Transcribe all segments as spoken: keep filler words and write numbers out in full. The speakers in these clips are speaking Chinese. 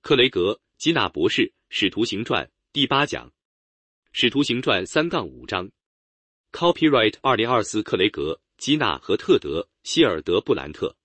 克雷格·基纳博士，《使徒行传》第八讲，《使徒行传》三杠五章。Copyright 二零二四克雷格、基纳和特德·希尔德布兰特。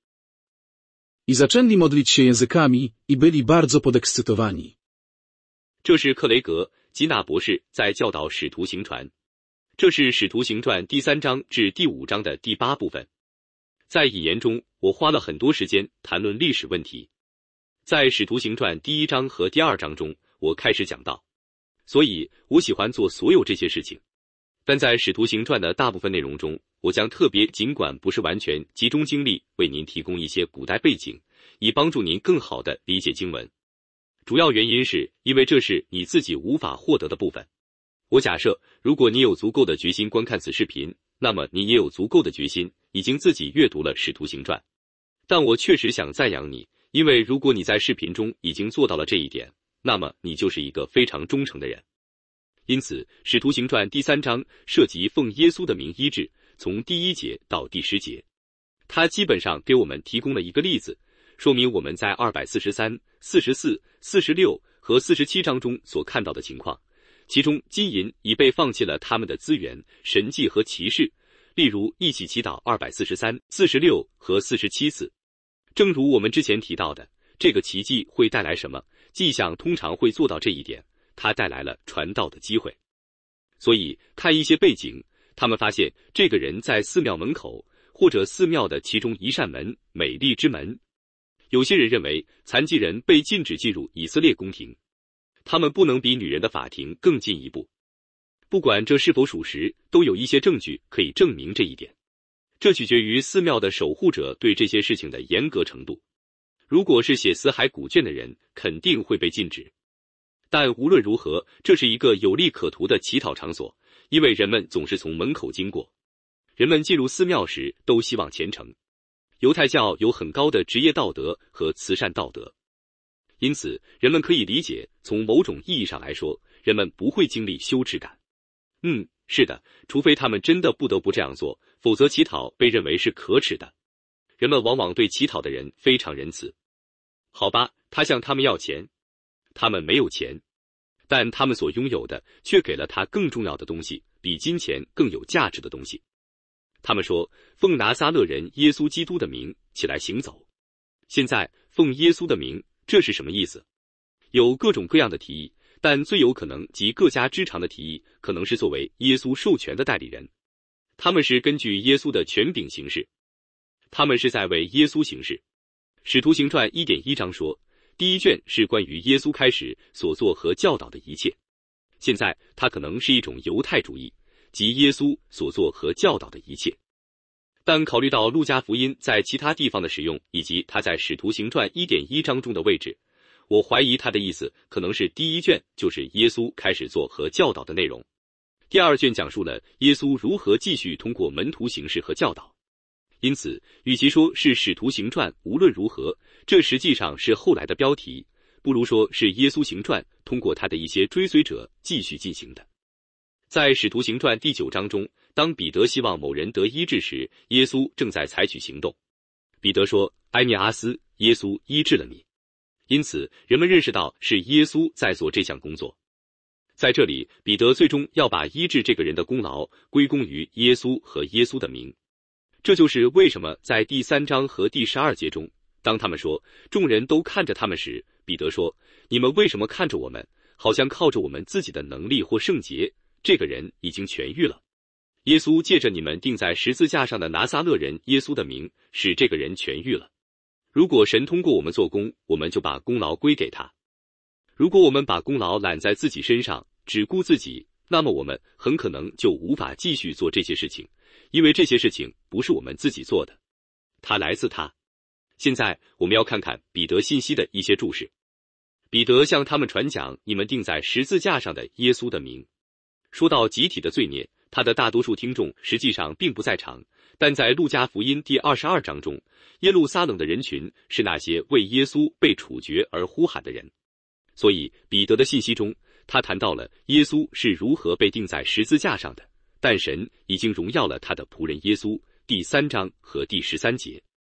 I zaczęli modlić się językami i byli bardzo podekscytowani. 这是克雷格·基纳博士在教导《使徒行传》。这是《使徒行传》第三章至第五章的第八部分。在引言中，我花了很多时间谈论历史问题。在《使徒行传》第一章和第二章中，我开始讲到，所以我喜欢做所有这些事情。但在《使徒行传》的大部分内容中，我将特别尽管不是完全集中精力为您提供一些古代背景，以帮助您更好地理解经文。主要原因是因为这是你自己无法获得的部分。我假设，如果你有足够的决心观看此视频，那么你也有足够的决心已经自己阅读了《使徒行传》。但我确实想赞扬你，因为如果你在视频中已经做到了这一点，那么你就是一个非常忠诚的人。因此，《使徒行传》第三章涉及奉耶稣的名医治，从第一节到第十节。它基本上给我们提供了一个例子，说明我们在二百四十三、四十四、四十六和四十七章中所看到的情况。其中金银已被放弃了他们的资源、神迹和骑士，例如一起祈祷二百四十三、四十六和四十七次。正如我们之前提到的，这个奇迹会带来什么？迹象通常会做到这一点，它带来了传道的机会。所以看一些背景，他们发现这个人在寺庙门口，或者寺庙的其中一扇门，美丽之门。有些人认为残疾人被禁止进入以色列宫廷，他们不能比女人的法庭更进一步。不管这是否属实，都有一些证据可以证明这一点。这取决于寺庙的守护者对这些事情的严格程度。如果是写死海古卷的人，肯定会被禁止。但无论如何，这是一个有利可图的乞讨场所，因为人们总是从门口经过。人们进入寺庙时都希望虔诚。犹太教有很高的职业道德和慈善道德，因此人们可以理解，从某种意义上来说，人们不会经历羞耻感。嗯，是的，除非他们真的不得不这样做，否则乞讨被认为是可耻的。人们往往对乞讨的人非常仁慈。好吧，他向他们要钱，他们没有钱，但他们所拥有的却给了他更重要的东西，比金钱更有价值的东西。他们说，奉拿撒勒人耶稣基督的名起来行走。现在奉耶稣的名，这是什么意思？有各种各样的提议，但最有可能及各家之长的提议可能是作为耶稣授权的代理人。他们是根据耶稣的权柄行事，他们是在为耶稣行事。使徒行传 一点一 章说，第一卷是关于耶稣开始所做和教导的一切。现在它可能是一种犹太主义，即耶稣所做和教导的一切。但考虑到路加福音在其他地方的使用，以及他在使徒行传 一点一 章中的位置，我怀疑他的意思可能是第一卷就是耶稣开始做和教导的内容，第二卷讲述了耶稣如何继续通过门徒行事和教导。因此，与其说是使徒行传，无论如何，这实际上是后来的标题，不如说是耶稣行传通过他的一些追随者继续进行的。在使徒行传第九章中，当彼得希望某人得医治时，耶稣正在采取行动。彼得说，埃涅阿斯，耶稣医治了你。因此，人们认识到是耶稣在做这项工作。在这里，彼得最终要把医治这个人的功劳归功于耶稣和耶稣的名。这就是为什么在第三章和第十二节中，当他们说众人都看着他们时，彼得说，你们为什么看着我们，好像靠着我们自己的能力或圣洁？这个人已经痊愈了。耶稣借着你们钉在十字架上的拿撒勒人耶稣的名，使这个人痊愈了。如果神通过我们做工，我们就把功劳归给他。如果我们把功劳揽在自己身上，只顾自己，那么我们很可能就无法继续做这些事情，因为这些事情不是我们自己做的，它来自他。现在我们要看看彼得信息的一些注释。彼得向他们传讲你们钉在十字架上的耶稣的名。说到集体的罪孽，他的大多数听众实际上并不在场，但在路加福音第二十二章中，耶路撒冷的人群是那些为耶稣被处决而呼喊的人。所以彼得的信息中，他谈到了耶稣是如何被钉在十字架上的，但神已经荣耀了他的仆人耶稣，第三章和第十三节。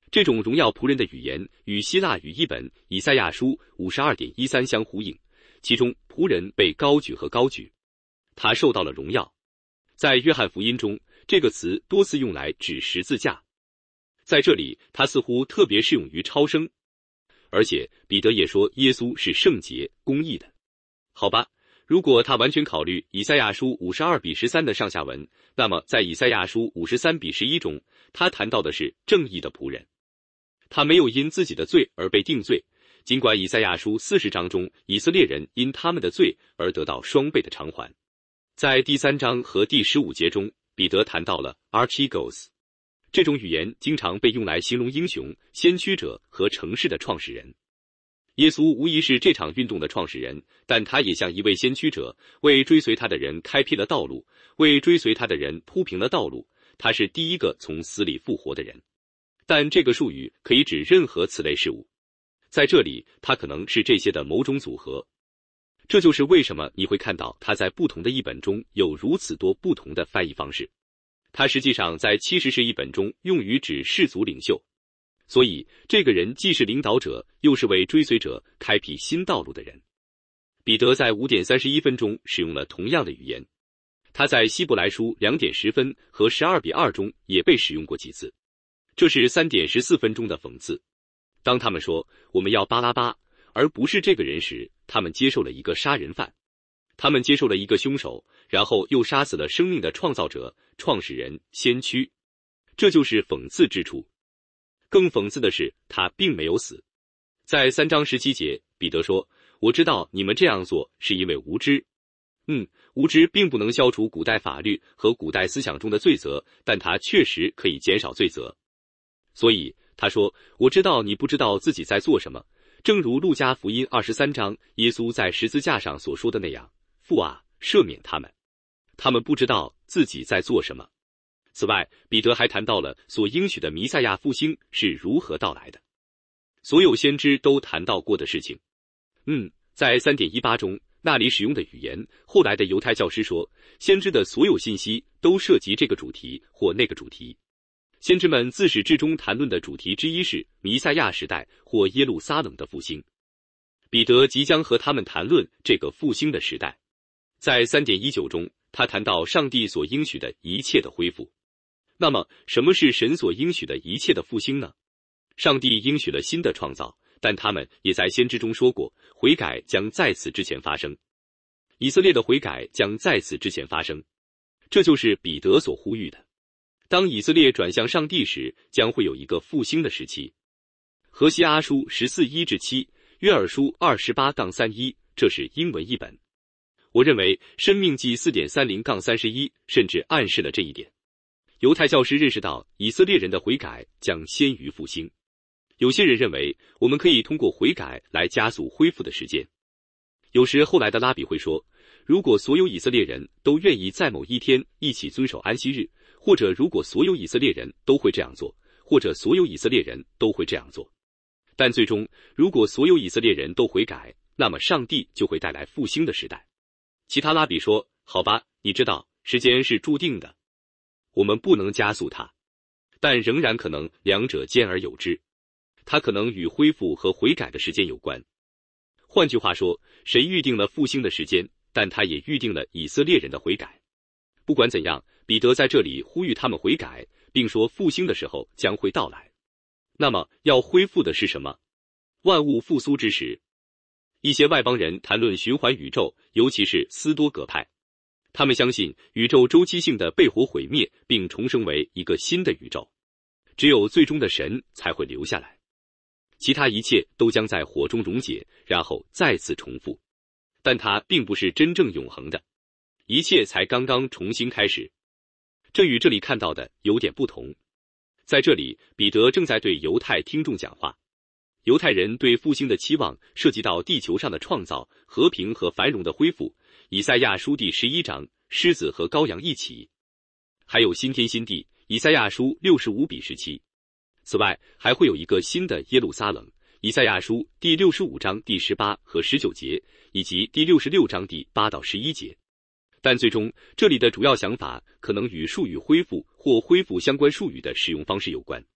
这种荣耀仆人的语言与希腊语译本以赛亚书 五十二点一三 相呼应，其中仆人被高举和高举，他受到了荣耀。在约翰福音中，这个词多次用来指十字架，在这里它似乎特别适用于超生，而且彼得也说耶稣是圣洁公义的。好吧，如果他完全考虑以赛亚书五十二比十三的上下文，那么在以赛亚书五十三比十一中，他谈到的是正义的仆人，他没有因自己的罪而被定罪，尽管以赛亚书四十章中以色列人因他们的罪而得到双倍的偿还。在第三章和第十五节中，彼得谈到了 archegos， 这种语言经常被用来形容英雄、先驱者和城市的创始人。耶稣无疑是这场运动的创始人，但他也像一位先驱者，为追随他的人开辟了道路，为追随他的人铺平了道路。他是第一个从死里复活的人。但这个术语可以指任何此类事物，在这里它可能是这些的某种组合。这就是为什么你会看到它在不同的译本中有如此多不同的翻译方式。它实际上在七十士译本中用于指氏族领袖，所以这个人既是领导者，又是为追随者开辟新道路的人。彼得在五点三十一分中使用了同样的语言，他在希伯来书两点十分和十二比二中也被使用过几次。这是三点十四分钟的讽刺。当他们说我们要巴拉巴而不是这个人时，他们接受了一个杀人犯，他们接受了一个凶手，然后又杀死了生命的创造者、创始人、先驱。这就是讽刺之处。更讽刺的是，他并没有死。在三章十七节，彼得说，我知道你们这样做是因为无知。嗯，无知并不能消除古代法律和古代思想中的罪责，但它确实可以减少罪责。所以他说，我知道你不知道自己在做什么，正如路加福音二十三章耶稣在十字架上所说的那样，父啊，赦免他们，他们不知道自己在做什么。此外，彼得还谈到了所应许的弥赛亚复兴是如何到来的，所有先知都谈到过的事情。嗯，在 三点一八 中那里使用的语言，后来的犹太教师说，先知的所有信息都涉及这个主题或那个主题。先知们自始至终谈论的主题之一是弥赛亚时代或耶路撒冷的复兴。彼得即将和他们谈论这个复兴的时代。在 三点一九 中，他谈到上帝所应许的一切的恢复。那么，什么是神所应许的一切的复兴呢？上帝应许了新的创造，但他们也在先知中说过，悔改将在此之前发生。以色列的悔改将在此之前发生，这就是彼得所呼吁的。当以色列转向上帝时，将会有一个复兴的时期。何西阿书十四一至七，约珥书二十八杠三一，这是英文译本。我认为申命记 四点三零杠三十一 甚至暗示了这一点。犹太教师认识到以色列人的悔改将先于复兴。有些人认为我们可以通过悔改来加速恢复的时间。有时后来的拉比会说，如果所有以色列人都愿意在某一天一起遵守安息日，或者如果所有以色列人都会这样做，或者所有以色列人都会这样做。但最终，如果所有以色列人都悔改，那么上帝就会带来复兴的时代。其他拉比说，好吧，你知道，时间是注定的，我们不能加速它，但仍然可能两者兼而有之。它可能与恢复和悔改的时间有关。换句话说，神预定了复兴的时间，但他也预定了以色列人的悔改。不管怎样，彼得在这里呼吁他们悔改，并说复兴的时候将会到来。那么要恢复的是什么？万物复苏之时。一些外邦人谈论循环宇宙，尤其是斯多葛派，他们相信宇宙周期性的被火毁灭并重生为一个新的宇宙，只有最终的神才会留下来，其他一切都将在火中溶解，然后再次重复。但它并不是真正永恒的，一切才刚刚重新开始。这与这里看到的有点不同。在这里，彼得正在对犹太听众讲话。犹太人对复兴的期望涉及到地球上的创造、和平和繁荣的恢复。以赛亚书第十一章，狮子和羔羊一起，还有新天新地。以赛亚书六十五比十七。此外，还会有一个新的耶路撒冷。以赛亚书第六十五章第十八和十九节，以及第六十六章第八到十一节。但最终，这里的主要想法可能与术语恢复或恢复相关术语的使用方式有关。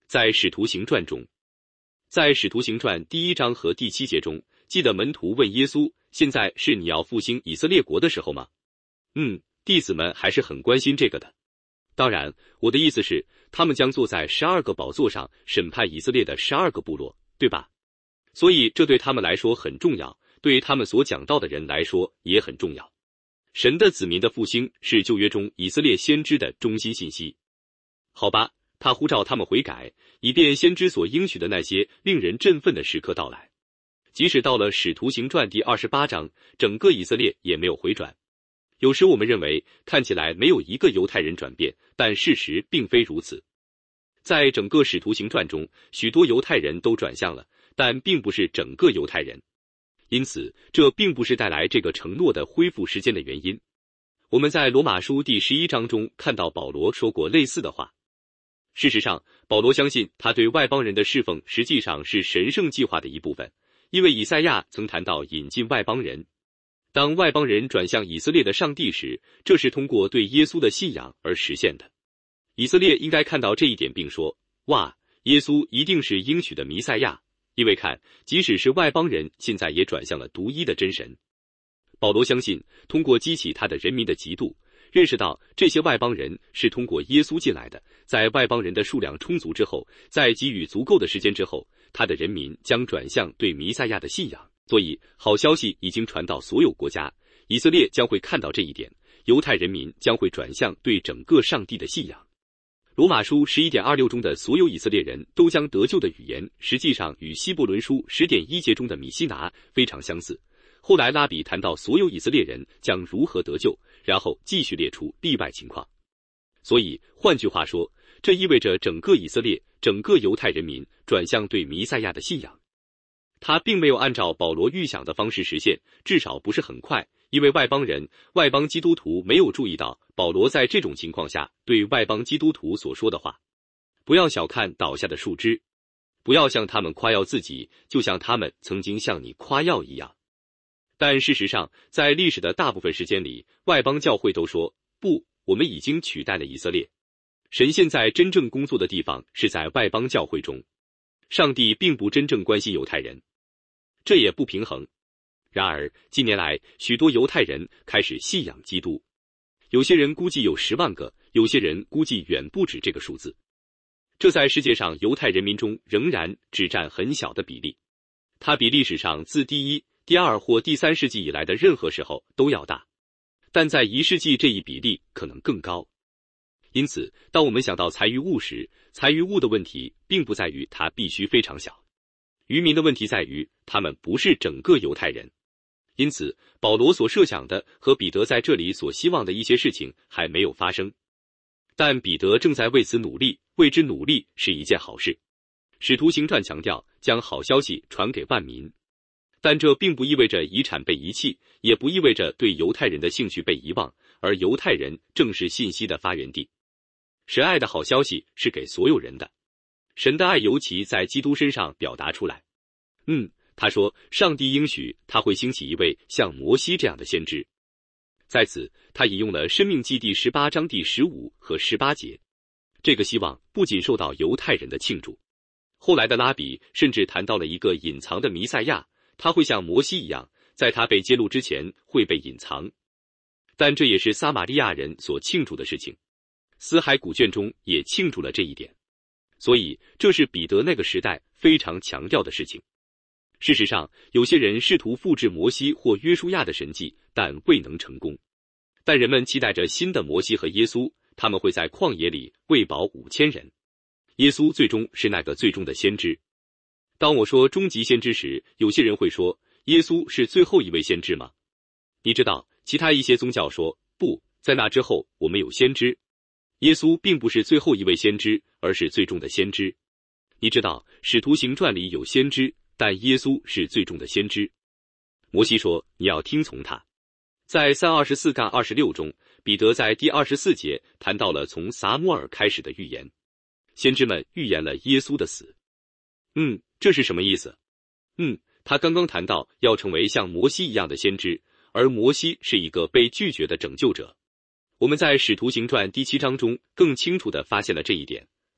在使徒行传中，在使徒行传第一章和第七节中，记得门徒问耶稣，现在是你要复兴以色列国的时候吗？嗯，弟子们还是很关心这个的。当然，我的意思是，他们将坐在十二个宝座上审判以色列的十二个部落，对吧？所以这对他们来说很重要，对他们所讲到的人来说也很重要。神的子民的复兴是旧约中以色列先知的中心信息。好吧，他呼召他们悔改，以便先知所应许的那些令人振奋的时刻到来。即使到了使徒行传第二十八章，整个以色列也没有回转。有时我们认为看起来没有一个犹太人转变，但事实并非如此。在整个使徒行传中，许多犹太人都转向了，但并不是整个犹太人。因此，这并不是带来这个承诺的恢复时间的原因。我们在罗马书第十一章中看到保罗说过类似的话。事实上，保罗相信他对外邦人的侍奉实际上是神圣计划的一部分，因为以赛亚曾谈到引进外邦人。当外邦人转向以色列的上帝时，这是通过对耶稣的信仰而实现的。以色列应该看到这一点并说，哇，耶稣一定是应许的弥赛亚，因为看，即使是外邦人现在也转向了独一的真神。保罗相信，通过激起他的人民的嫉妒，认识到这些外邦人是通过耶稣进来的，在外邦人的数量充足之后，在给予足够的时间之后，他的人民将转向对弥赛亚的信仰。所以，好消息已经传到所有国家，以色列将会看到这一点，犹太人民将会转向对整个上帝的信仰。罗马书 十一点二六 中的所有以色列人都将得救的语言，实际上与希伯伦书 十点一 节中的米西拿非常相似。后来拉比谈到所有以色列人将如何得救，然后继续列出例外情况。所以，换句话说，这意味着整个以色列、整个犹太人民转向对弥赛亚的信仰。他并没有按照保罗预想的方式实现，至少不是很快，因为外邦人、外邦基督徒没有注意到保罗在这种情况下对外邦基督徒所说的话。不要小看倒下的树枝，不要向他们夸耀自己，就像他们曾经向你夸耀一样。但事实上，在历史的大部分时间里，外邦教会都说，不，我们已经取代了以色列。神现在真正工作的地方是在外邦教会中。上帝并不真正关心犹太人。这也不平衡。然而，近年来，许多犹太人开始信仰基督。有些人估计有十万个，有些人估计远不止这个数字。这在世界上犹太人民中仍然只占很小的比例，它比历史上自第一、第二或第三世纪以来的任何时候都要大。但在一世纪这一比例可能更高。因此，当我们想到财于物时，财于物的问题并不在于它必须非常小。渔民的问题在于，他们不是整个犹太人。因此，保罗所设想的和彼得在这里所希望的一些事情还没有发生。但彼得正在为此努力，为之努力是一件好事。使徒行传强调将好消息传给万民，但这并不意味着遗产被遗弃，也不意味着对犹太人的兴趣被遗忘，而犹太人正是信息的发源地。神爱的好消息是给所有人的。神的爱尤其在基督身上表达出来。嗯，他说，上帝应许他会兴起一位像摩西这样的先知。在此，他引用了申命记第十八章第十五和十八节。这个希望不仅受到犹太人的庆祝，后来的拉比甚至谈到了一个隐藏的弥赛亚，他会像摩西一样，在他被揭露之前会被隐藏。但这也是撒玛利亚人所庆祝的事情。死海古卷中也庆祝了这一点。所以，这是彼得那个时代非常强调的事情。事实上，有些人试图复制摩西或约书亚的神迹，但未能成功。但人们期待着新的摩西和耶稣，他们会在旷野里喂饱五千人。耶稣最终是那个最终的先知。当我说终极先知时，有些人会说，耶稣是最后一位先知吗？你知道，其他一些宗教说，不，在那之后我们有先知。耶稣并不是最后一位先知，而是最终的先知。你知道，使徒行传里有先知，但耶稣是最终的先知。摩西说，你要听从他。在三二十四杠二十六中，彼得在第二十四节谈到了从撒母耳开始的预言。先知们预言了耶稣的死。嗯，这是什么意思？嗯，他刚刚谈到要成为像摩西一样的先知，而摩西是一个被拒绝的拯救者。我们在使徒行传第七章中更清楚地发现了这一点。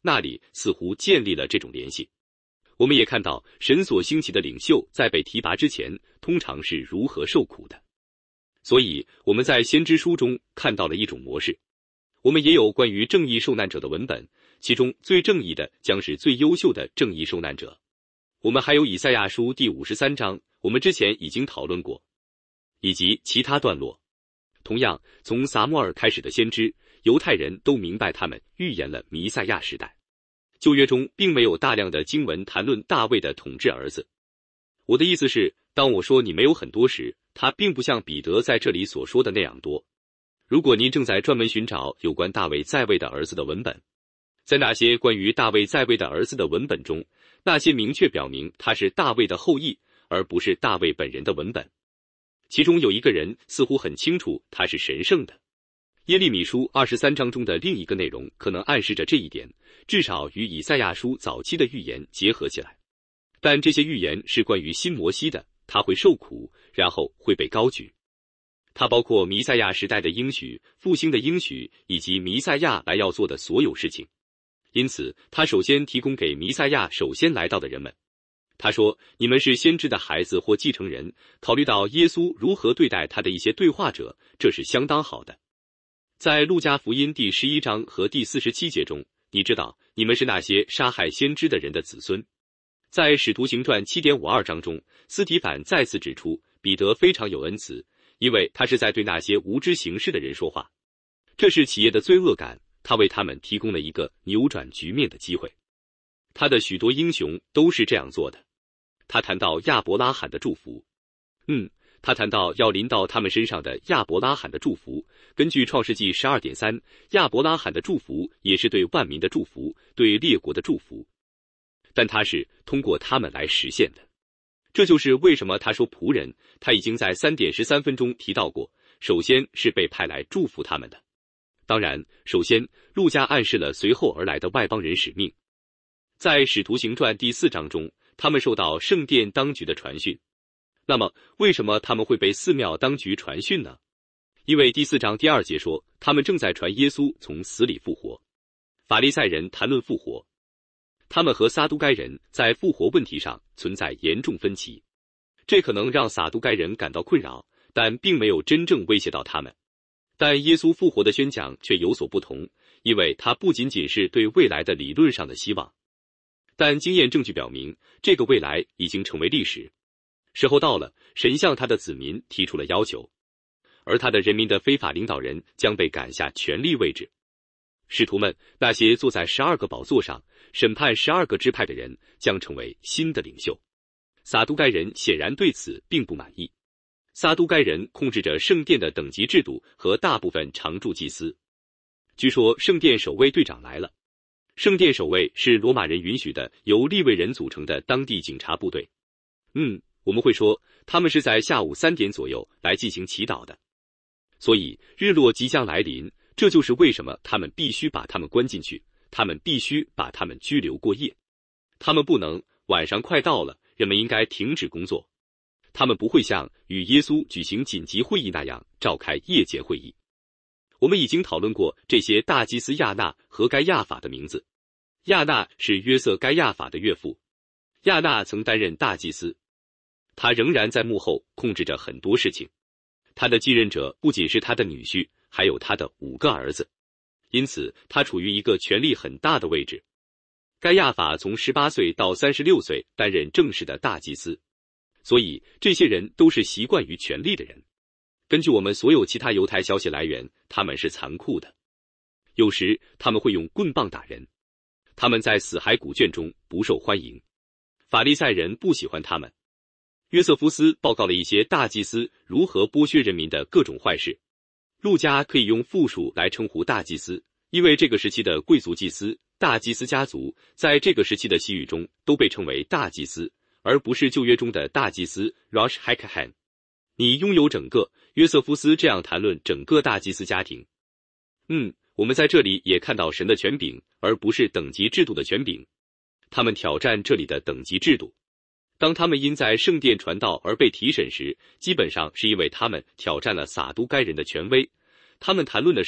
那里似乎建立了这种联系。我们也看到神所兴起的领袖在被提拔之前通常是如何受苦的。所以我们在先知书中看到了一种模式。我们也有关于正义受难者的文本，其中最正义的将是最优秀的正义受难者。我们还有以赛亚书第五十三章，我们之前已经讨论过，以及其他段落。同样，从撒母耳开始的先知，犹太人都明白他们预言了弥赛亚时代。旧约中并没有大量的经文谈论大卫的统治儿子。我的意思是，当我说你没有很多时，他并不像彼得在这里所说的那样多。如果您正在专门寻找有关大卫在位的儿子的文本，在那些关于大卫在位的儿子的文本中，那些明确表明他是大卫的后裔，而不是大卫本人的文本，其中有一个人似乎很清楚他是神圣的。耶利米书二十三章中的另一个内容可能暗示着这一点，至少与以赛亚书早期的预言结合起来。但这些预言是关于新摩西的，他会受苦，然后会被高举。它包括弥赛亚时代的应许、复兴的应许，以及弥赛亚来要做的所有事情。因此，他首先提供给弥赛亚首先来到的人们。他说：“你们是先知的孩子或继承人。”考虑到耶稣如何对待他的一些对话者，这是相当好的。在路加福音第十一章和第四十七节中，你知道你们是那些杀害先知的人的子孙。在使徒行传 七点五二 章中，斯提反再次指出彼得非常有恩慈，因为他是在对那些无知行事的人说话。这是企业的罪恶感，他为他们提供了一个扭转局面的机会。他的许多英雄都是这样做的。他谈到亚伯拉罕的祝福，嗯，他谈到要临到他们身上的亚伯拉罕的祝福。根据创世纪 十二点三， 亚伯拉罕的祝福也是对万民的祝福，对列国的祝福，但他是通过他们来实现的。这就是为什么他说仆人，他已经在 三点十三分中提到过，首先是被派来祝福他们的。当然，首先路加暗示了随后而来的外邦人使命。在使徒行传第四章中，他们受到圣殿当局的传讯。那么为什么他们会被寺庙当局传讯呢？因为第四章第二节说，他们正在传耶稣从死里复活。法利赛人谈论复活，他们和撒都该人在复活问题上存在严重分歧，这可能让撒都该人感到困扰，但并没有真正威胁到他们。但耶稣复活的宣讲却有所不同，因为它不仅仅是对未来的理论上的希望，但经验证据表明，这个未来已经成为历史。时候到了，神向他的子民提出了要求，而他的人民的非法领导人将被赶下权力位置。使徒们，那些坐在十二个宝座上审判十二个支派的人，将成为新的领袖。撒都该人显然对此并不满意。撒都该人控制着圣殿的等级制度和大部分常驻祭司。据说圣殿守卫队长来了。圣殿守卫是罗马人允许的由利未人组成的当地警察部队。嗯，我们会说他们是在下午三点左右来进行祈祷的。所以日落即将来临，这就是为什么他们必须把他们关进去，他们必须把他们拘留过夜。他们不能，晚上快到了，人们应该停止工作。他们不会像与耶稣举行紧急会议那样召开夜间会议。我们已经讨论过这些大祭司亚纳和该亚法的名字。亚纳是约瑟该亚法的岳父。亚纳曾担任大祭司，他仍然在幕后控制着很多事情。他的继任者不仅是他的女婿，还有他的五个儿子，因此他处于一个权力很大的位置。该亚法从十八岁到三十六岁担任正式的大祭司，所以这些人都是习惯于权力的人。根据我们所有其他犹太消息来源，他们是残酷的。有时他们会用棍棒打人，他们在死海古卷中不受欢迎，法利赛人不喜欢他们。约瑟夫斯报告了一些大祭司如何剥削人民的各种坏事。路加可以用复数来称呼大祭司，因为这个时期的贵族祭司、大祭司家族在这个时期的西语中都被称为大祭司，而不是旧约中的大祭司 Rosh Hakahan。你拥有整个，约瑟夫斯这样谈论整个大祭司家庭。嗯，我们在这里也看到神的权柄，而不是等级制度的权柄。他们挑战这里的等级制度。当他们因在圣殿传道而被提审时，基本上是因为他们挑战了撒都该人的权威。他们谈论的是，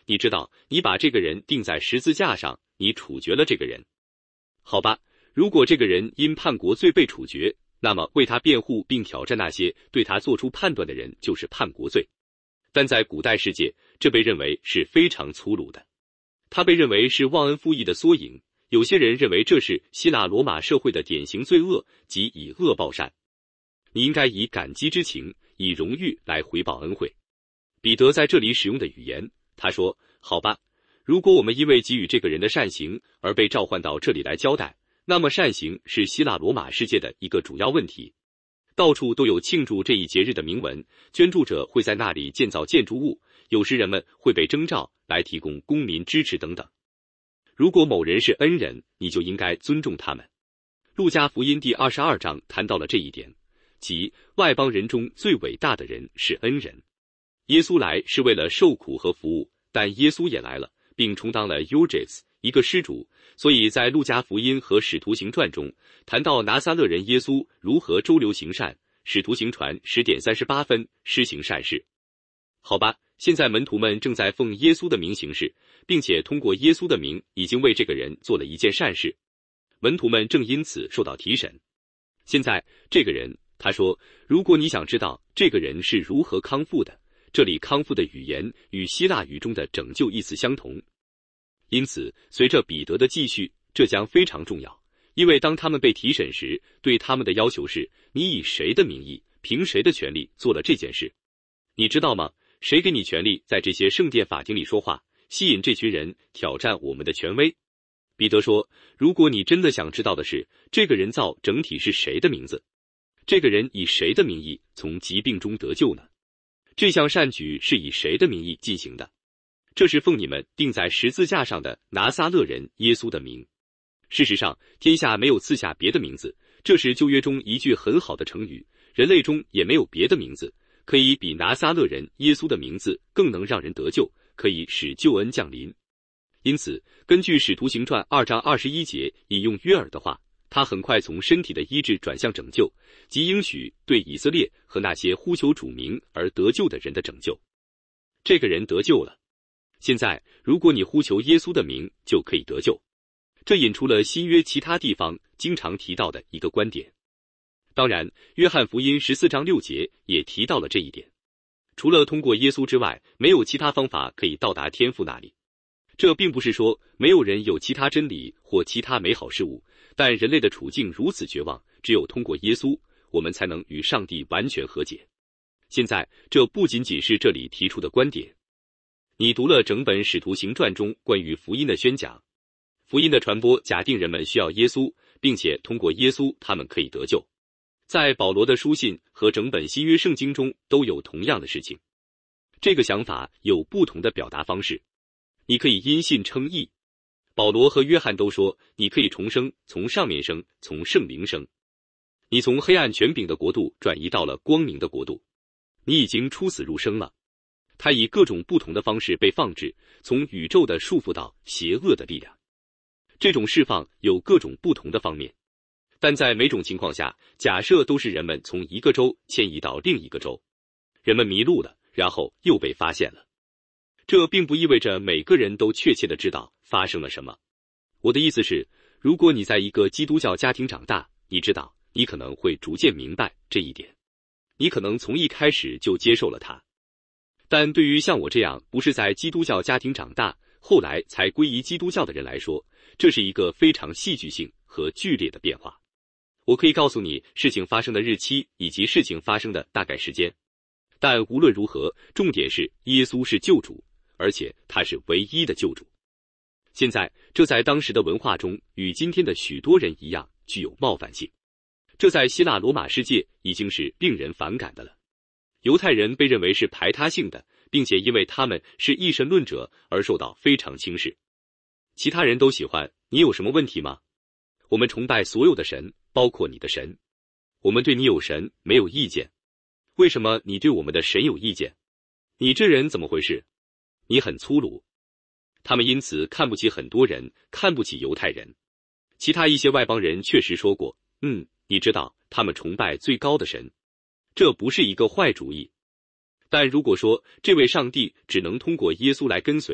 你知道，你把这个人钉在十字架上，你处决了这个人。好吧，如果这个人因叛国罪被处决，那么为他辩护并挑战那些对他做出判断的人就是叛国罪。但在古代世界，这被认为是非常粗鲁的，它被认为是忘恩负义的缩影。有些人认为这是希腊罗马社会的典型罪恶，即以恶报善。你应该以感激之情，以荣誉来回报恩惠。彼得在这里使用的语言，他说，好吧，如果我们因为给予这个人的善行而被召唤到这里来交代，那么善行是希腊罗马世界的一个主要问题。到处都有庆祝这一节日的铭文，捐助者会在那里建造建筑物，有时人们会被征召来提供公民支持等等。如果某人是恩人，你就应该尊重他们。路加福音第二十二章谈到了这一点，即外邦人中最伟大的人是恩人。耶稣来是为了受苦和服务，但耶稣也来了，并充当了 Euges 一个施主。所以在路加福音和使徒行传中谈到拿撒勒人耶稣如何周流行善，使徒行传十点三十八分施行善事。好吧，现在门徒们正在奉耶稣的名行事，并且通过耶稣的名已经为这个人做了一件善事，门徒们正因此受到提审。现在这个人他说，如果你想知道这个人是如何康复的，这里康复的语言与希腊语中的拯救意思相同。因此随着彼得的继续，这将非常重要，因为当他们被提审时，对他们的要求是，你以谁的名义，凭谁的权利做了这件事？你知道吗？谁给你权利在这些圣殿法庭里说话，吸引这群人挑战我们的权威？彼得说，如果你真的想知道的是这个人造整体是谁的名字，这个人以谁的名义从疾病中得救呢？这项善举是以谁的名义进行的？这是奉你们钉在十字架上的拿撒勒人耶稣的名。事实上，天下没有赐下别的名字，这是旧约中一句很好的成语，人类中也没有别的名字可以比拿撒勒人耶稣的名字更能让人得救，可以使救恩降临。因此，根据使徒行传二章二十一节引用约珥的话，他很快从身体的医治转向拯救，即应许对以色列和那些呼求主名而得救的人的拯救。这个人得救了。现在，如果你呼求耶稣的名，就可以得救。这引出了新约其他地方经常提到的一个观点。当然，约翰福音十四章六节也提到了这一点。除了通过耶稣之外，没有其他方法可以到达天父那里。这并不是说没有人有其他真理或其他美好事物，但人类的处境如此绝望，只有通过耶稣，我们才能与上帝完全和解。现在，这不仅仅是这里提出的观点。你读了整本使徒行传中关于福音的宣讲，福音的传播假定人们需要耶稣，并且通过耶稣他们可以得救。在保罗的书信和整本新约圣经中都有同样的事情。这个想法有不同的表达方式。你可以因信称义，保罗和约翰都说你可以重生，从上面生，从圣灵生。你从黑暗权柄的国度转移到了光明的国度，你已经出死入生了。它以各种不同的方式被放置，从宇宙的束缚到邪恶的力量。这种释放有各种不同的方面，但在每种情况下，假设都是人们从一个州迁移到另一个州，人们迷路了，然后又被发现了。这并不意味着每个人都确切地知道发生了什么。我的意思是，如果你在一个基督教家庭长大，你知道，你可能会逐渐明白这一点。你可能从一开始就接受了它。但对于像我这样不是在基督教家庭长大，后来才归依基督教的人来说，这是一个非常戏剧性和剧烈的变化。我可以告诉你事情发生的日期以及事情发生的大概时间。但无论如何，重点是耶稣是救主，而且他是唯一的救主。现在，这在当时的文化中与今天的许多人一样具有冒犯性。这在希腊罗马世界已经是令人反感的了。犹太人被认为是排他性的，并且因为他们是一神论者而受到非常轻视。其他人都喜欢，你有什么问题吗？我们崇拜所有的神，包括你的神。我们对你有神没有意见。为什么你对我们的神有意见？你这人怎么回事？你很粗鲁。他们因此看不起很多人，看不起犹太人。其他一些外邦人确实说过，嗯，你知道，他们崇拜最高的神。这不是一个坏主意。但如果说这位上帝只能通过耶稣来跟随，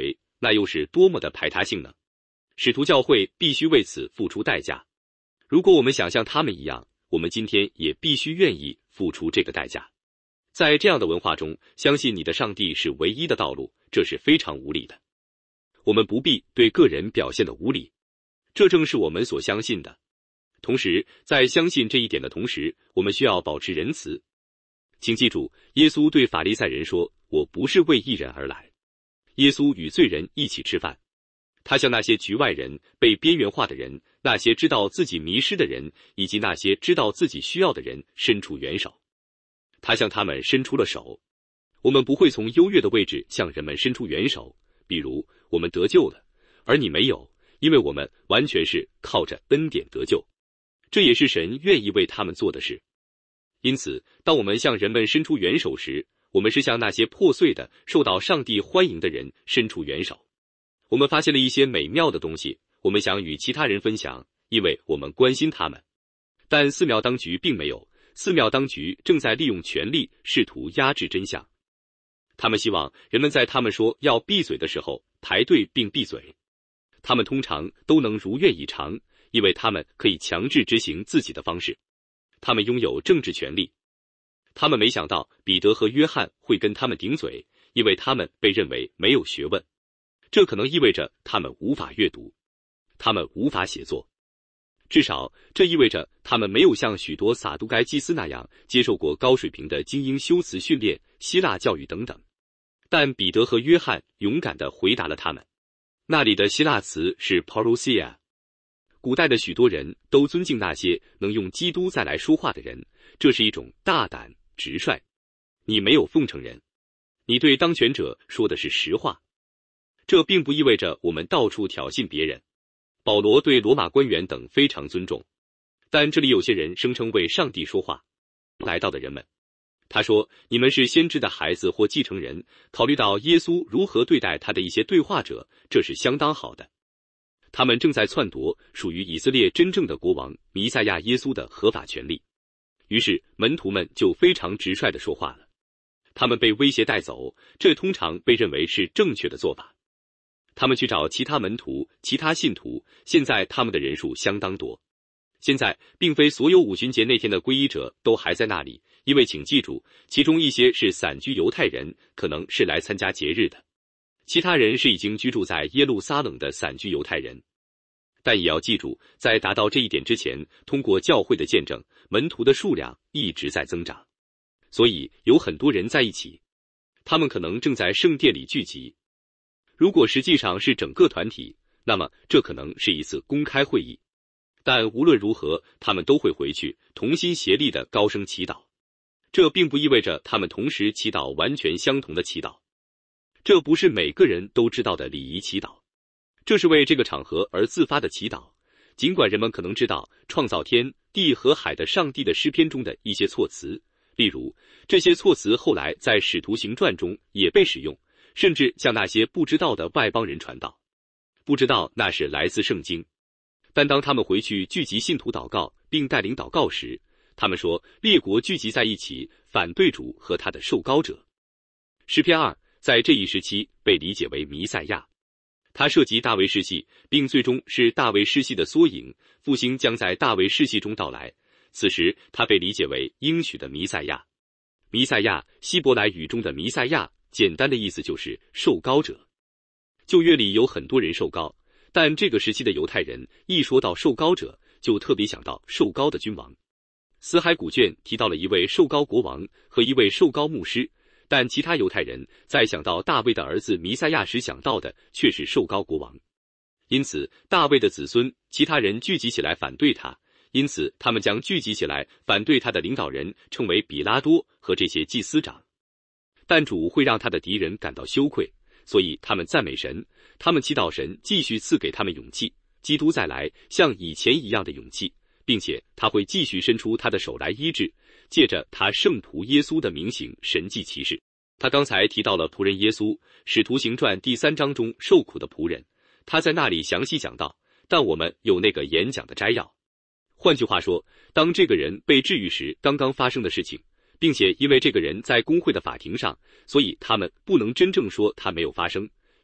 那又是多么的排他性呢？使徒教会必须为此付出代价。如果我们想像他们一样，我们今天也必须愿意付出这个代价。在这样的文化中，相信你的上帝是唯一的道路，这是非常无理的。我们不必对个人表现的无理，这正是我们所相信的。同时，在相信这一点的同时，我们需要保持仁慈。请记住，耶稣对法利赛人说，我不是为义人而来。耶稣与罪人一起吃饭，他向那些局外人、被边缘化的人，那些知道自己迷失的人，以及那些知道自己需要的人伸出援手。他向他们伸出了手。我们不会从优越的位置向人们伸出援手，比如我们得救了，而你没有，因为我们完全是靠着恩典得救。这也是神愿意为他们做的事。因此，当我们向人们伸出援手时，我们是向那些破碎的、受到上帝欢迎的人伸出援手。我们发现了一些美妙的东西，我们想与其他人分享，因为我们关心他们。但寺庙当局并没有，寺庙当局正在利用权力试图压制真相。他们希望人们在他们说要闭嘴的时候排队并闭嘴。他们通常都能如愿以偿，因为他们可以强制执行自己的方式。他们拥有政治权利。他们没想到彼得和约翰会跟他们顶嘴，因为他们被认为没有学问。这可能意味着他们无法阅读，他们无法写作。至少这意味着他们没有像许多撒都该祭司那样接受过高水平的精英修辞训练、希腊教育等等。但彼得和约翰勇敢地回答了他们。那里的希腊词是 parousia。古代的许多人都尊敬那些能用基督再来说话的人，这是一种大胆、直率。你没有奉承人，你对当权者说的是实话。这并不意味着我们到处挑衅别人。保罗对罗马官员等非常尊重，但这里有些人声称为上帝说话。来到的人们，他说，你们是先知的孩子或继承人，考虑到耶稣如何对待他的一些对话者，这是相当好的。他们正在篡夺属于以色列真正的国王弥赛亚耶稣的合法权利。于是门徒们就非常直率地说话了。他们被威胁带走，这通常被认为是正确的做法。他们去找其他门徒、其他信徒，现在他们的人数相当多。现在并非所有五旬节那天的皈依者都还在那里，因为请记住，其中一些是散居犹太人，可能是来参加节日的。其他人是已经居住在耶路撒冷的散居犹太人。但也要记住，在达到这一点之前，通过教会的见证，门徒的数量一直在增长。所以有很多人在一起，他们可能正在圣殿里聚集。如果实际上是整个团体，那么这可能是一次公开会议。但无论如何，他们都会回去，同心协力地高声祈祷。这并不意味着他们同时祈祷完全相同的祈祷。这不是每个人都知道的礼仪祈祷，这是为这个场合而自发的祈祷。尽管人们可能知道创造天地和海的上帝的诗篇中的一些措辞，例如这些措辞后来在使徒行传中也被使用，甚至向那些不知道的外邦人传道，不知道那是来自圣经。但当他们回去聚集信徒祷告并带领祷告时，他们说列国聚集在一起反对主和他的受膏者。诗篇二在这一时期被理解为弥赛亚，它涉及大卫世系，并最终是大卫世系的缩影，复兴将在大卫世系中到来。此时它被理解为应许的弥赛亚。弥赛亚，希伯来语中的弥赛亚，简单的意思就是受膏者。旧约里有很多人受膏，但这个时期的犹太人一说到受膏者，就特别想到受膏的君王。死海古卷提到了一位受膏国王和一位受膏牧师，但其他犹太人在想到大卫的儿子弥赛亚时想到的却是受膏国王。因此大卫的子孙其他人聚集起来反对他，因此他们将聚集起来反对他的领导人称为比拉多和这些祭司长。但主会让他的敌人感到羞愧，所以他们赞美神，他们祈祷神继续赐给他们勇气，基督再来像以前一样的勇气，并且他会继续伸出他的手来医治，借着他圣仆耶稣的名行神迹奇事。他刚才提到了仆人耶稣，使徒行传第三章中受苦的仆人，他在那里详细讲到，但我们有那个演讲的摘要。换句话说，当这个人被治愈时刚刚发生的事情，并且因为这个人在公会的法庭上，所以他们不能真正说他没有发生，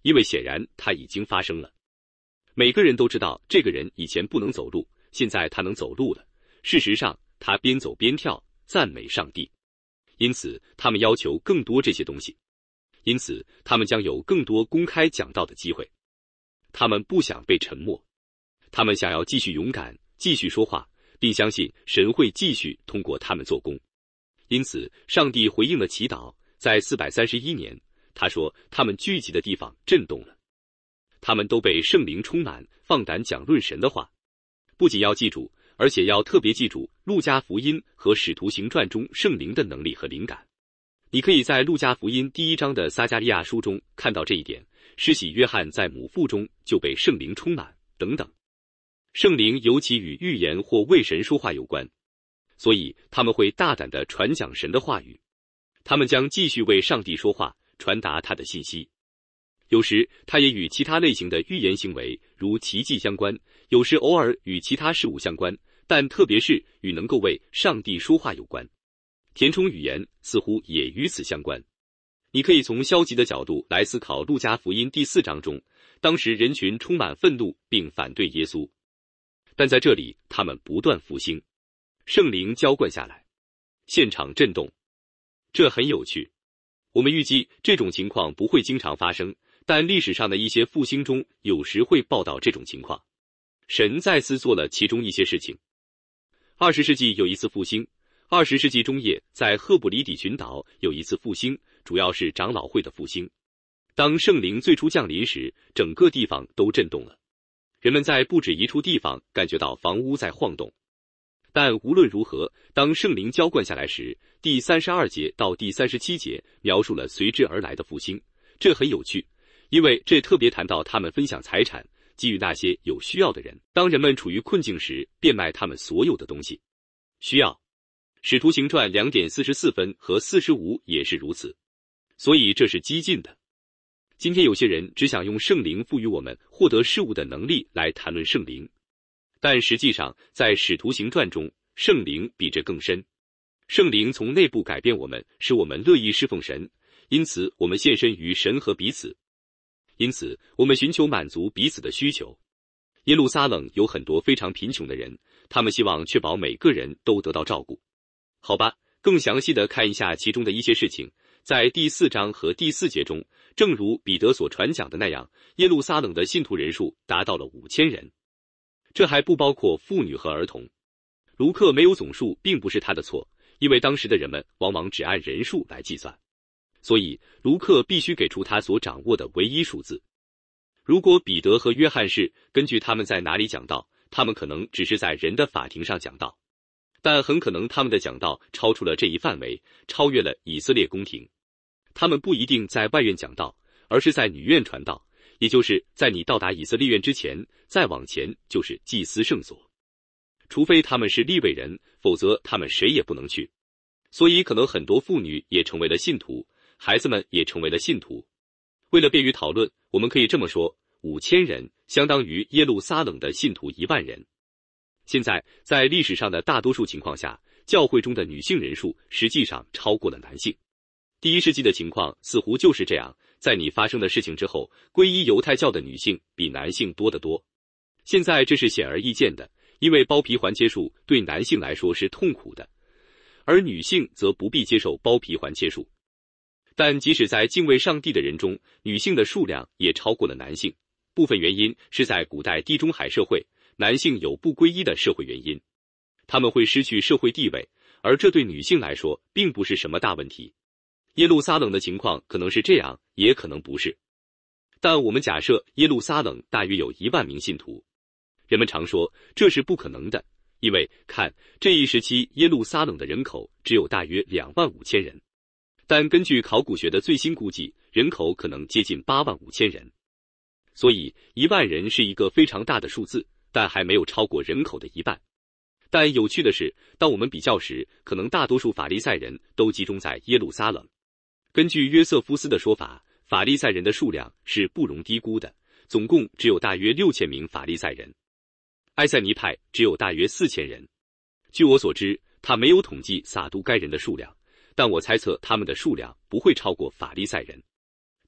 因为显然它已经发生了。每个人都知道这个人以前不能走路，现在他能走路了。事实上，他边走边跳，赞美上帝。因此，他们要求更多这些东西。因此，他们将有更多公开讲道的机会。他们不想被沉默，他们想要继续勇敢，继续说话，并相信神会继续通过他们做工。因此，上帝回应了祈祷，在四百三十一年，他说他们聚集的地方震动了。他们都被圣灵充满，放胆讲论神的话。不仅要记住，而且要特别记住路加福音和使徒行传中圣灵的能力和灵感。你可以在路加福音第一章的撒加利亚书中看到这一点，施洗约翰在母腹中就被圣灵充满，等等。圣灵尤其与预言或为神说话有关，所以他们会大胆地传讲神的话语。他们将继续为上帝说话，传达他的信息。有时他也与其他类型的预言行为，如奇迹相关，有时偶尔与其他事物相关，但特别是与能够为上帝说话有关。填充语言似乎也与此相关。你可以从消极的角度来思考路加福音第四章中，当时人群充满愤怒并反对耶稣，但在这里他们不断复兴，圣灵浇灌下来，现场震动。这很有趣。我们预计这种情况不会经常发生，但历史上的一些复兴中有时会报道这种情况。神再次做了其中一些事情。二十世纪有一次复兴，二十世纪中叶在赫布里底群岛有一次复兴，主要是长老会的复兴。当圣灵最初降临时，整个地方都震动了。人们在不止一处地方感觉到房屋在晃动。但无论如何，当圣灵浇灌下来时，第三十二节到第三十七节描述了随之而来的复兴。这很有趣，因为这特别谈到他们分享财产，给予那些有需要的人。当人们处于困境时，变卖他们所有的东西。需要。使徒行传两点四十四分和四十五也是如此。所以这是激进的。今天有些人只想用圣灵赋予我们获得事物的能力来谈论圣灵。但实际上，在使徒行传中，圣灵比这更深。圣灵从内部改变我们，使我们乐意侍奉神，因此我们献身于神和彼此。因此，我们寻求满足彼此的需求。耶路撒冷有很多非常贫穷的人，他们希望确保每个人都得到照顾。好吧，更详细的看一下其中的一些事情。在第四章和第四节中，正如彼得所传讲的那样，耶路撒冷的信徒人数达到了五千人。这还不包括妇女和儿童。卢克没有总数并不是他的错，因为当时的人们往往只按人数来计算，所以卢克必须给出他所掌握的唯一数字。如果彼得和约翰是根据他们在哪里讲道，他们可能只是在人的法庭上讲道，但很可能他们的讲道超出了这一范围，超越了以色列宫廷。他们不一定在外院讲道，而是在女院传道，也就是在你到达以色列院之前，再往前就是祭司圣所。除非他们是利未人，否则他们谁也不能去。所以可能很多妇女也成为了信徒，孩子们也成为了信徒。为了便于讨论，我们可以这么说，五千人相当于耶路撒冷的信徒一万人。现在，在历史上的大多数情况下，教会中的女性人数实际上超过了男性。第一世纪的情况似乎就是这样，在你发生的事情之后，皈依犹太教的女性比男性多得多。现在这是显而易见的，因为包皮环切术对男性来说是痛苦的，而女性则不必接受包皮环切术。但即使在敬畏上帝的人中，女性的数量也超过了男性。部分原因是在古代地中海社会，男性有不归一的社会原因，他们会失去社会地位，而这对女性来说并不是什么大问题。耶路撒冷的情况可能是这样，也可能不是。但我们假设耶路撒冷大约有一万名信徒。人们常说这是不可能的，因为看这一时期耶路撒冷的人口只有大约两万五千人，但根据考古学的最新估计，人口可能接近八万五千人。所以一万人是一个非常大的数字，但还没有超过人口的一半。但有趣的是，当我们比较时，可能大多数法利赛人都集中在耶路撒冷。根据约瑟夫斯的说法，法利赛人的数量是不容低估的，总共只有大约六千名法利赛人。埃塞尼派只有大约四千人。据我所知，他没有统计撒都该人的数量，但我猜测他们的数量不会超过法利赛人。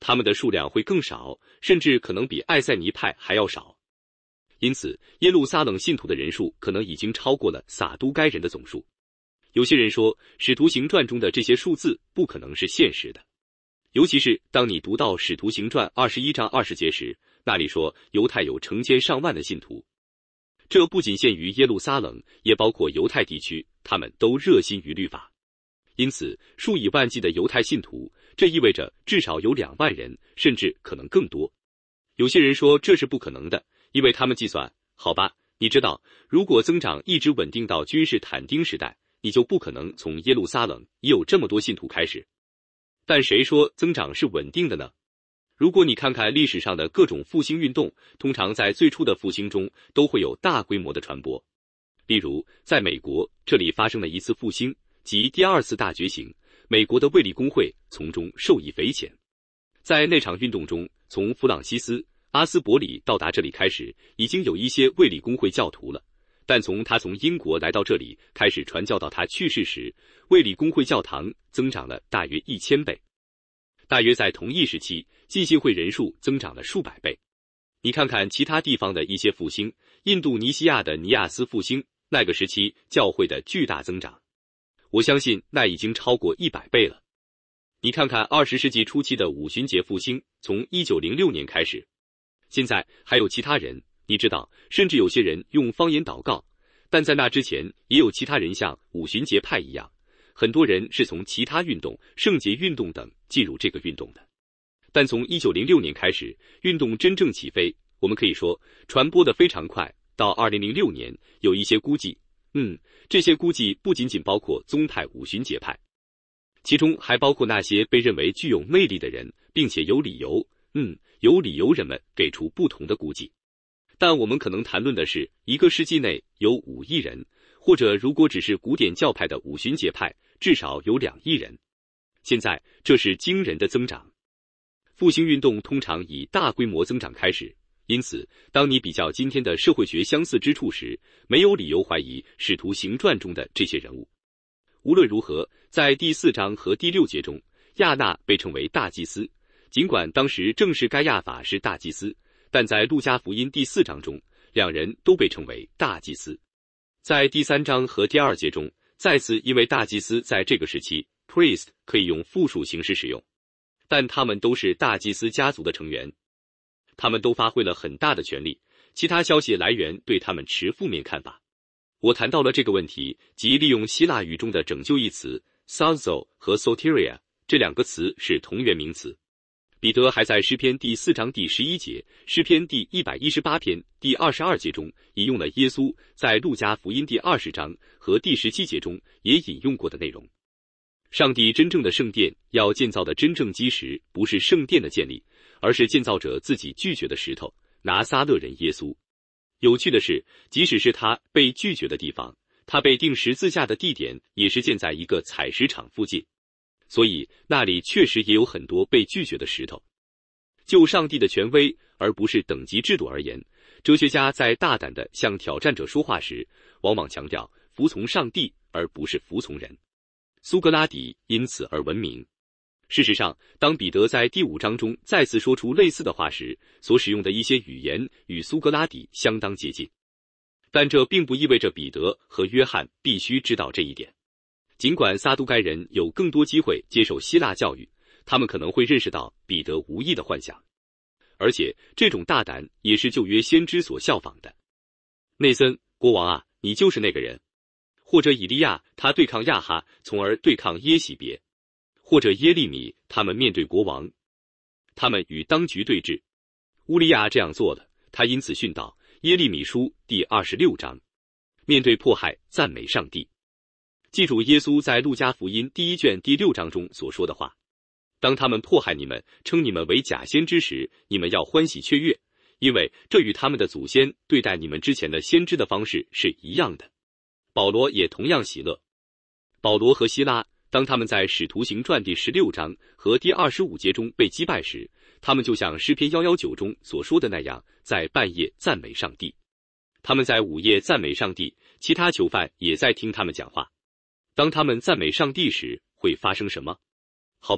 他们的数量会更少，甚至可能比爱塞尼派还要少。因此，耶路撒冷信徒的人数可能已经超过了撒都该人的总数。有些人说，使徒行传中的这些数字不可能是现实的。尤其是当你读到使徒行传二十一章二十节时，那里说犹太有成千上万的信徒。这不仅限于耶路撒冷，也包括犹太地区，他们都热心于律法。因此，数以万计的犹太信徒，这意味着至少有两万人，甚至可能更多。有些人说这是不可能的，因为他们计算，好吧，你知道，如果增长一直稳定到君士坦丁时代，你就不可能从耶路撒冷也有这么多信徒开始。但谁说增长是稳定的呢？如果你看看历史上的各种复兴运动，通常在最初的复兴中都会有大规模的传播。例如，在美国，这里发生了一次复兴，即第二次大觉醒，美国的卫理公会从中受益匪浅。在那场运动中，从弗朗西斯、阿斯伯里到达这里开始，已经有一些卫理公会教徒了。但从他从英国来到这里开始传教到他去世时，卫理公会教堂增长了大约一千倍。大约在同一时期，浸信会人数增长了数百倍。你看看其他地方的一些复兴，印度尼西亚的尼亚斯复兴，那个时期教会的巨大增长，我相信那已经超过一百倍了。你看看二十世纪初期的五旬节复兴，从一九零六年开始。现在还有其他人，你知道，甚至有些人用方言祷告，但在那之前也有其他人像五旬节派一样，很多人是从其他运动、圣洁运动等进入这个运动的。但从一九零六年开始，运动真正起飞，我们可以说传播得非常快。到二零零六年，有一些估计，嗯，这些估计不仅仅包括宗派五旬节派，其中还包括那些被认为具有魅力的人，并且有理由，嗯，有理由人们给出不同的估计。但我们可能谈论的是一个世纪内有五亿人，或者如果只是古典教派的五旬节派，至少有两亿人。现在这是惊人的增长。复兴运动通常以大规模增长开始，因此当你比较今天的社会学相似之处时，没有理由怀疑使徒行传中的这些人物。无论如何，在第四章和第六节中，亚纳被称为大祭司，尽管当时正是该亚法是大祭司，但在路加福音第四章中，两人都被称为大祭司。在第三章和第二节中，再次因为大祭司在这个时期 priest 可以用复数形式使用，但他们都是大祭司家族的成员，他们都发挥了很大的权力。其他消息来源对他们持负面看法。我谈到了这个问题，即利用希腊语中的拯救一词 sozo 和 soteria 这两个词是同源名词。彼得还在诗篇第四章第十一节、诗篇第一百一十八篇第二十二节中引用了耶稣在路加福音第二十章和第十七节中也引用过的内容。上帝真正的圣殿要建造的真正基石不是圣殿的建立，而是建造者自己拒绝的石头，拿撒勒人耶稣。有趣的是，即使是他被拒绝的地方，他被钉十字架的地点也是建在一个采石场附近，所以那里确实也有很多被拒绝的石头。就上帝的权威而不是等级制度而言，哲学家在大胆地向挑战者说话时，往往强调服从上帝而不是服从人。苏格拉底因此而闻名。事实上，当彼得在第五章中再次说出类似的话时，所使用的一些语言与苏格拉底相当接近。但这并不意味着彼得和约翰必须知道这一点。尽管撒都该人有更多机会接受希腊教育，他们可能会认识到彼得无意的幻想。而且这种大胆也是旧约先知所效仿的。内森，国王啊，你就是那个人。或者以利亚，他对抗亚哈，从而对抗耶洗别。或者耶利米，他们面对国王，他们与当局对峙。乌利亚这样做了，他因此训导耶利米书第二十六章，面对迫害赞美上帝。记住耶稣在路加福音第一卷第六章中所说的话：当他们迫害你们，称你们为假先知时，你们要欢喜雀跃，因为这与他们的祖先对待你们之前的先知的方式是一样的。保罗也同样喜乐。保罗和希拉当他们在使徒行传第十六章和第二十五节中被击败时，他们就像诗篇一一九中所说的那样，在半夜赞美上帝。他们在午夜赞美上帝，其他囚犯也在听他们讲话。当他们赞美上帝时，会发生什么？好吧，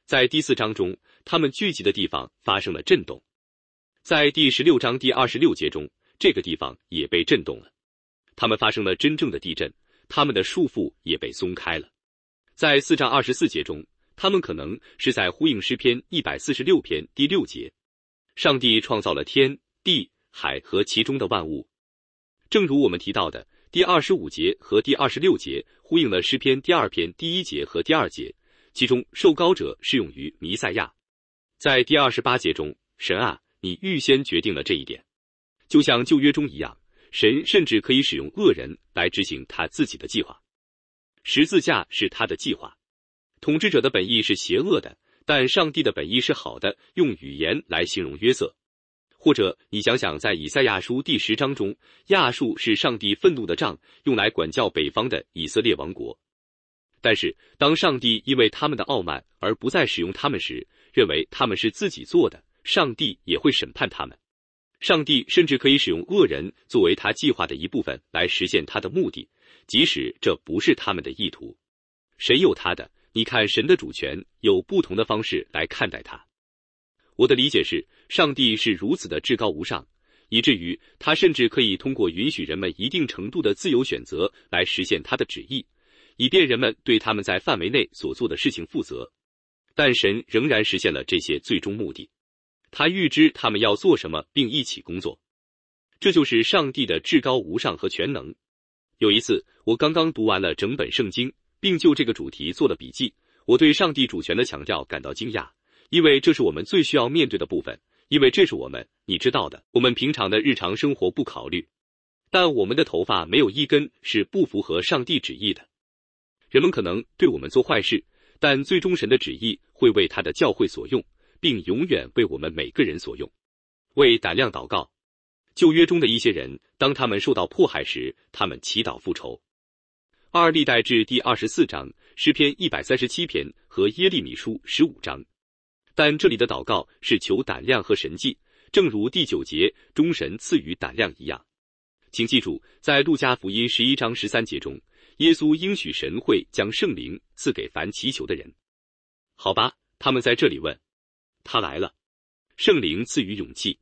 在第四章中，他们聚集的地方发生了震动。在第十六章第二十六节中，这个地方也被震动了。他们发生了真正的地震，他们的束缚也被松开了。在四章二十四节中，他们可能是在呼应诗篇一百四十六篇第六节，上帝创造了天地海和其中的万物。正如我们提到的，第二十五节和第二十六节呼应了诗篇第二篇第一节和第二节，其中受膏者适用于弥赛亚。在第二十八节中，神啊，你预先决定了这一点，就像旧约中一样，神甚至可以使用恶人来执行他自己的计划。十字架是他的计划，统治者的本意是邪恶的，但上帝的本意是好的，用语言来形容约瑟。或者你想想，在以赛亚书第十章中，亚述是上帝愤怒的杖，用来管教北方的以色列王国。但是当上帝因为他们的傲慢而不再使用他们时，认为他们是自己做的，上帝也会审判他们。上帝甚至可以使用恶人作为他计划的一部分来实现他的目的，即使这不是他们的意图。神有他的，你看神的主权有不同的方式来看待他。我的理解是，上帝是如此的至高无上，以至于他甚至可以通过允许人们一定程度的自由选择来实现他的旨意，以便人们对他们在范围内所做的事情负责。但神仍然实现了这些最终目的，他预知他们要做什么并一起工作。这就是上帝的至高无上和全能。有一次，我刚刚读完了整本圣经，并就这个主题做了笔记，我对上帝主权的强调感到惊讶，因为这是我们最需要面对的部分，因为这是我们，你知道的，我们平常的日常生活不考虑。但我们的头发没有一根是不符合上帝旨意的。人们可能对我们做坏事，但最终神的旨意会为他的教会所用，并永远为我们每个人所用。为胆量祷告。旧约中的一些人，当他们受到迫害时，他们祈祷复仇。二历代志第二十四章、诗篇一百三十七篇和耶利米书十五章。但这里的祷告是求胆量和神迹，正如第九节中神赐予胆量一样。请记住，在路加福音十一章十三节中，耶稣应许神会将圣灵赐给凡祈求的人。好吧，他们在这里问，他来了，圣灵赐予勇气。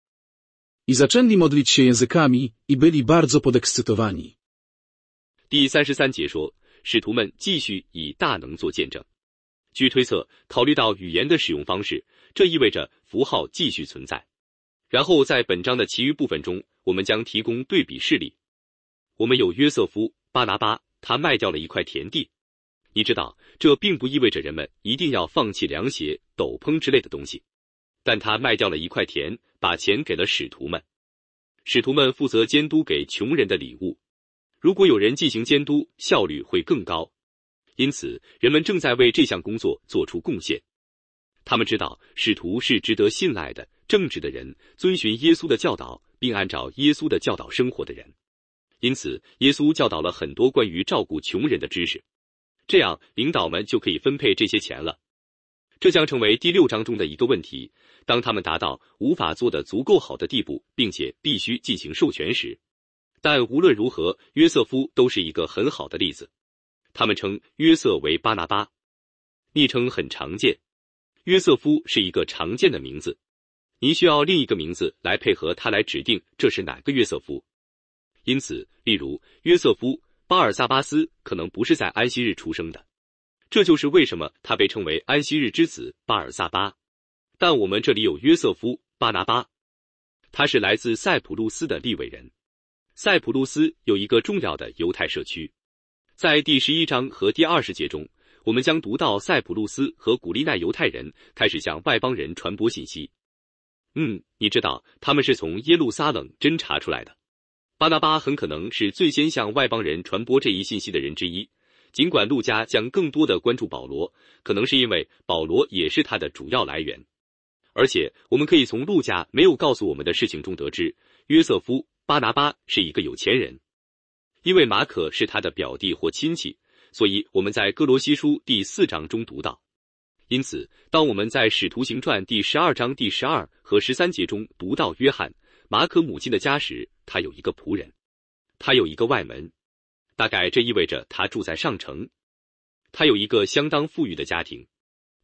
I zaczęli modlić się językami i byli bardzo podekscytowani. 第三十三节说，使徒们继续以大能做见证。据推测，考虑到语言的使用方式，这意味着符号继续存在。然后在本章的其余部分中，我们将提供对比事例。我们有约瑟夫、巴拿巴，他卖掉了一块田地。你知道，这并不意味着人们一定要放弃凉鞋、斗篷之类的东西。但他卖掉了一块田，把钱给了使徒们。使徒们负责监督给穷人的礼物。如果有人进行监督，效率会更高。因此，人们正在为这项工作做出贡献。他们知道，使徒是值得信赖的、正直的人，遵循耶稣的教导，并按照耶稣的教导生活的人。因此，耶稣教导了很多关于照顾穷人的知识。这样，领导们就可以分配这些钱了。这将成为第六章中的一个问题，当他们达到无法做得足够好的地步，并且必须进行授权时。但无论如何，约瑟夫都是一个很好的例子。他们称约瑟为巴拿巴，昵称很常见。约瑟夫是一个常见的名字，您需要另一个名字来配合他来指定这是哪个约瑟夫。因此，例如约瑟夫·巴尔萨巴斯可能不是在安息日出生的。这就是为什么他被称为安息日之子巴尔萨巴。但我们这里有约瑟夫·巴拿巴，他是来自塞浦路斯的利未人。塞浦路斯有一个重要的犹太社区。在第十一章和第二十节中，我们将读到塞浦路斯和古利奈犹太人开始向外邦人传播信息。嗯，你知道，他们是从耶路撒冷侦查出来的。巴拿巴很可能是最先向外邦人传播这一信息的人之一。尽管路加将更多的关注保罗，可能是因为保罗也是他的主要来源。而且我们可以从路加没有告诉我们的事情中得知，约瑟夫·巴拿巴是一个有钱人。因为马可是他的表弟或亲戚，所以我们在哥罗西书第四章中读到。因此，当我们在使徒行传第十二章第十二和十三节中读到约翰、马可母亲的家时，他有一个仆人，他有一个外门。大概这意味着他住在上城。他有一个相当富裕的家庭。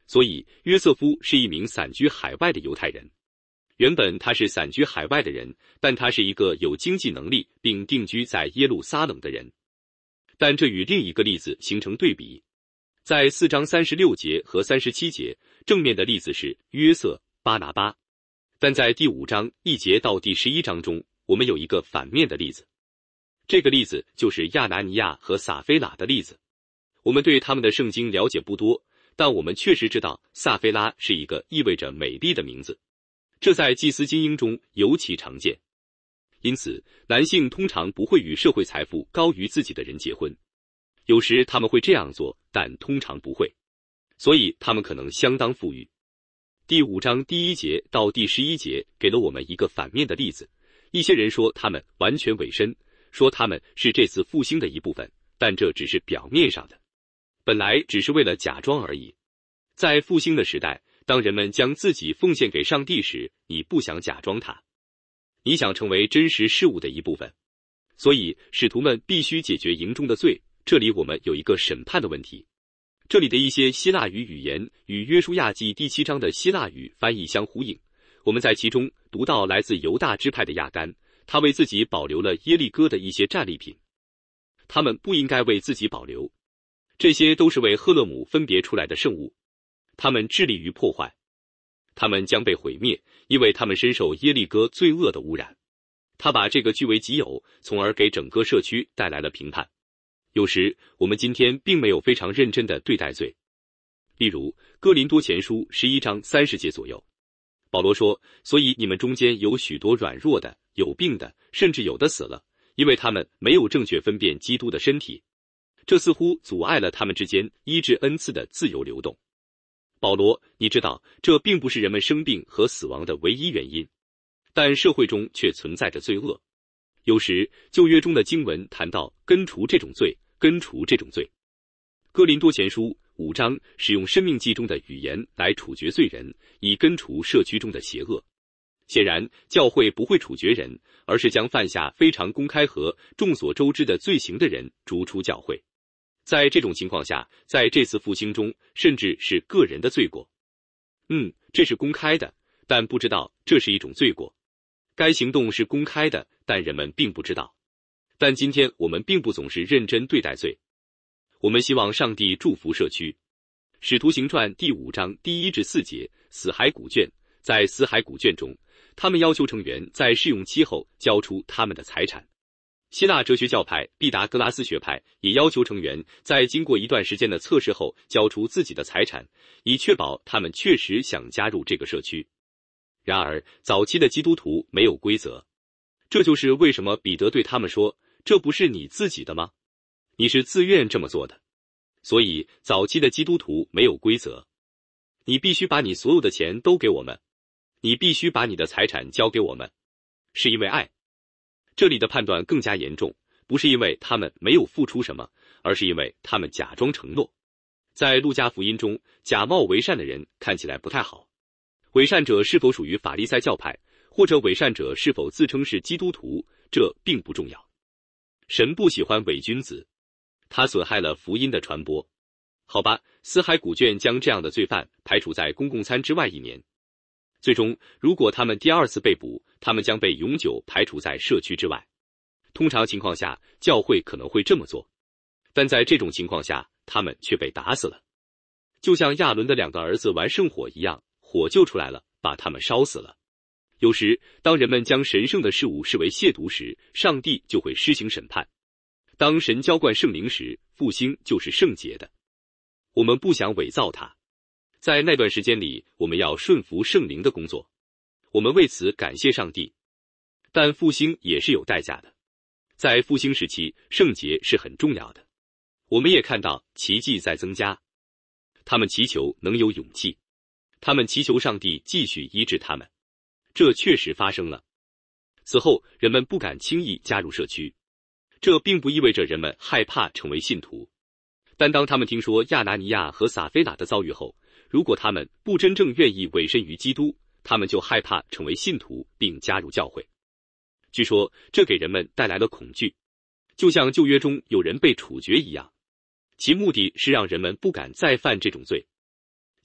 所以约瑟夫是一名散居海外的犹太人。原本他是散居海外的人，但他是一个有经济能力并定居在耶路撒冷的人。但这与另一个例子形成对比。在四章三十六节和三十七节，正面的例子是约瑟、巴拿巴。但在第五章一节到第十一章中，我们有一个反面的例子。这个例子就是亚拿尼亚和撒非拉的例子。我们对他们的圣经了解不多，但我们确实知道撒非拉是一个意味着美丽的名字，这在祭司精英中尤其常见。因此，男性通常不会与社会财富高于自己的人结婚。有时他们会这样做，但通常不会，所以他们可能相当富裕。第五章第一节到第十一节给了我们一个反面的例子。一些人说他们完全委身，说他们是这次复兴的一部分，但这只是表面上的，本来只是为了假装而已。在复兴的时代，当人们将自己奉献给上帝时，你不想假装他，你想成为真实事物的一部分。所以使徒们必须解决营中的罪。这里我们有一个审判的问题。这里的一些希腊语语言与约书亚记第七章的希腊语翻译相呼应。我们在其中读到来自犹大支派的亚干，他为自己保留了耶利哥的一些战利品。他们不应该为自己保留，这些都是为赫勒姆分别出来的圣物。他们致力于破坏，他们将被毁灭，因为他们深受耶利哥罪恶的污染。他把这个据为己有，从而给整个社区带来了评判。有时我们今天并没有非常认真地对待罪。例如哥林多前书十一章三十节左右，保罗说，所以你们中间有许多软弱的，有病的，甚至有的死了，因为他们没有正确分辨基督的身体。这似乎阻碍了他们之间医治恩赐的自由流动。保罗，你知道这并不是人们生病和死亡的唯一原因，但社会中却存在着罪恶。有时旧约中的经文谈到根除这种罪，根除这种罪。哥林多前书五章使用申命记中的语言来处决罪人，以根除社区中的邪恶。显然教会不会处决人，而是将犯下非常公开和众所周知的罪行的人逐出教会。在这种情况下，在这次复兴中，甚至是个人的罪过。嗯，这是公开的，但不知道这是一种罪过。该行动是公开的，但人们并不知道。但今天我们并不总是认真对待罪。我们希望上帝祝福社区。使徒行传第五章第一至四节，死海古卷。在死海古卷中，他们要求成员在试用期后交出他们的财产。希腊哲学教派毕达哥拉斯学派也要求成员在经过一段时间的测试后交出自己的财产，以确保他们确实想加入这个社区。然而早期的基督徒没有规则，这就是为什么彼得对他们说，这不是你自己的吗？你是自愿这么做的。所以早期的基督徒没有规则，你必须把你所有的钱都给我们，你必须把你的财产交给我们，是因为爱。这里的判断更加严重，不是因为他们没有付出什么，而是因为他们假装承诺。在路加福音中，假冒为善的人看起来不太好。伪善者是否属于法利赛教派，或者伪善者是否自称是基督徒，这并不重要。神不喜欢伪君子，他损害了福音的传播。好吧，死海古卷将这样的罪犯排除在公共餐之外一年。最终，如果他们第二次被捕，他们将被永久排除在社区之外。通常情况下，教会可能会这么做，但在这种情况下，他们却被打死了。就像亚伦的两个儿子玩圣火一样，火就出来了，把他们烧死了。有时，当人们将神圣的事物视为亵渎时，上帝就会施行审判。当神浇灌圣灵时，复兴就是圣洁的。我们不想伪造它。在那段时间里，我们要顺服圣灵的工作，我们为此感谢上帝。但复兴也是有代价的。在复兴时期，圣洁是很重要的。我们也看到奇迹在增加。他们祈求能有勇气，他们祈求上帝继续医治他们。这确实发生了。此后，人们不敢轻易加入社区。这并不意味着人们害怕成为信徒。但当他们听说亚拿尼亚和撒非拉的遭遇后，如果他们不真正愿意委身于基督，他们就害怕成为信徒并加入教会。据说这给人们带来了恐惧，就像旧约中有人被处决一样，其目的是让人们不敢再犯这种罪。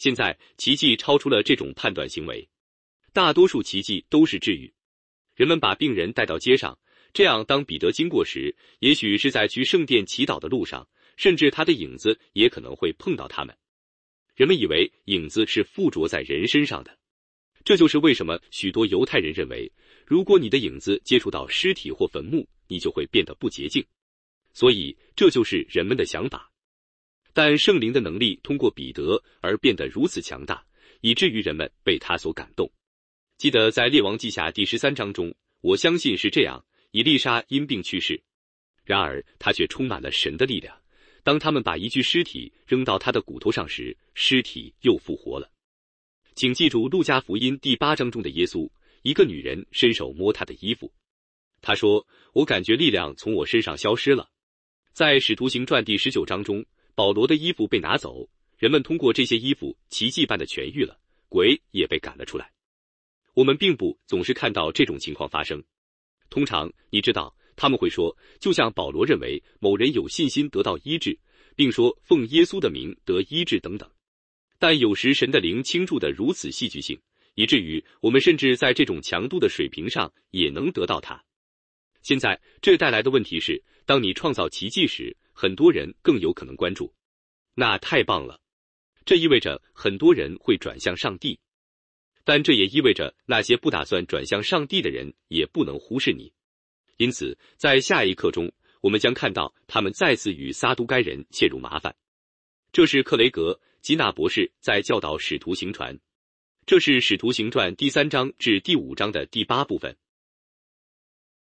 现在奇迹超出了这种判断行为，大多数奇迹都是治愈。人们把病人带到街上，这样当彼得经过时，也许是在去圣殿祈祷的路上，甚至他的影子也可能会碰到他们。人们以为影子是附着在人身上的，这就是为什么许多犹太人认为，如果你的影子接触到尸体或坟墓，你就会变得不洁净。所以这就是人们的想法。但圣灵的能力通过彼得而变得如此强大，以至于人们被他所感动。记得在列王记下第十三章中，我相信是这样，以利沙因病去世，然而他却充满了神的力量。当他们把一具尸体扔到他的骨头上时，尸体又复活了。请记住路加福音第八章中的耶稣，一个女人伸手摸他的衣服，他说，我感觉力量从我身上消失了。在使徒行传第十九章中，保罗的衣服被拿走，人们通过这些衣服奇迹般的痊愈了，鬼也被赶了出来。我们并不总是看到这种情况发生。通常，你知道，他们会说，就像保罗认为某人有信心得到医治，并说奉耶稣的名得医治等等。但有时神的灵倾注得如此戏剧性，以至于我们甚至在这种强度的水平上也能得到它。现在，这带来的问题是，当你创造奇迹时，很多人更有可能关注。那太棒了，这意味着很多人会转向上帝。但这也意味着那些不打算转向上帝的人也不能忽视你。因此，在下一课中，我们将看到他们再次与撒都该人陷入麻烦。这是克雷格·吉纳博士在教导使徒行传。这是使徒行传第三章至第五章的第八部分。